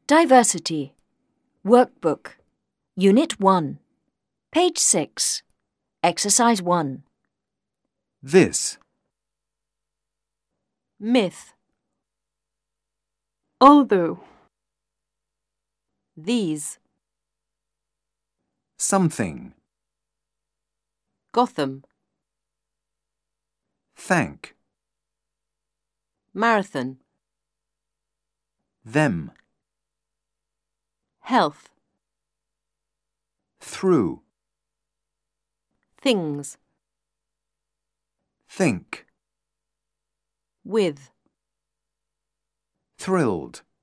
Diversity. Workbook. Unit 1. Page 6. Exercise 1. This. Myth. Although. These. Something. Gotham. Thank. Marathon. Them. Health. Through. Things. Think. With. Thrilled.